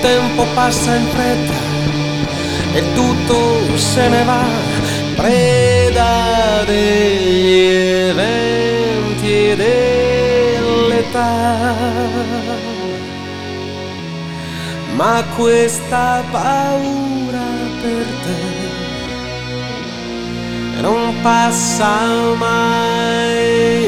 tempo passa in fretta e tutto se ne va, preda degli eventi e dell'età. Ma questa paura per te non passa mai.